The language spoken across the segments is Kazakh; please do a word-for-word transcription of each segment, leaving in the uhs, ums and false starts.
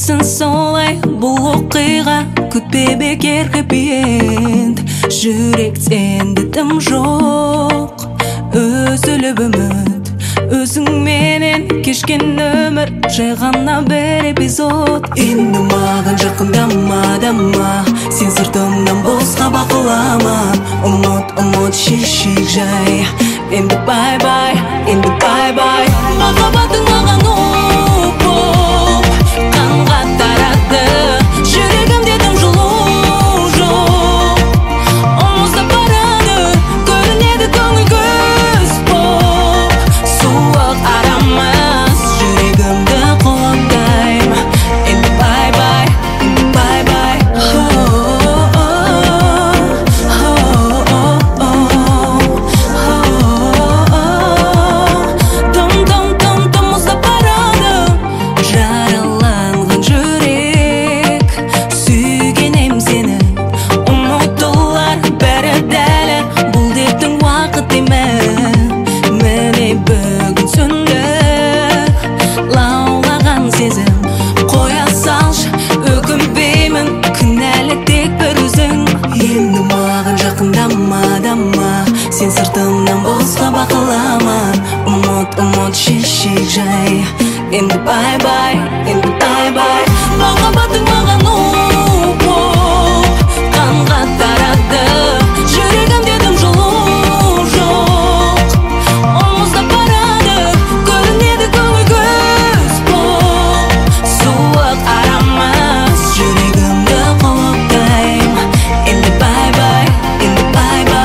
өтсін солай бұл оқиға, күтпе бекер хэппи-энд. Жүректен дітім жоқ, үзіліп үміт, өзіңменен кешкен өмір жай ғана бір эпизод. Енді маған жақындама дама, сен сыртымнан босқа бақылама. Ұмыт, ұмыт, шешек жай. Енді бай-бай, енді бай-бай. Махаббатың маған оқ боп қанға тарады, жүрегімде тым жылу жоқ. Ұмытып барады, көрінеді көңіл күз боп. Суық арамас, жүрегімді құлаптайм. Енді бай-бай, енді бай-бай. Сен сыртымнан босқа бақылама. Ұмыт, ұмыт, шешек жай. Енді бай-бай, енді бай-бай. Махаббатың маған оқ боп қанға тарады, жүрегімде тым жылу жоқ. Ұмытып барады, көрінеді көңіл күз боп. Суық арамас, жүрегімді құлаптайм. Енді бай-бай, енді бай-бай.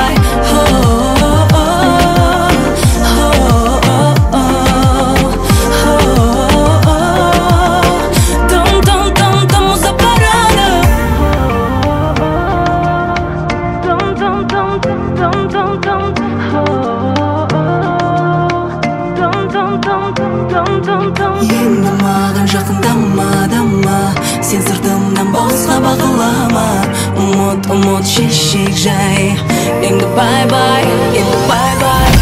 Енді маған жақындама дама, сен сыртымнан босқа бақылама. Ұмыт, ұмыт, шешек жай. Енді бай-бай, енді бай-бай.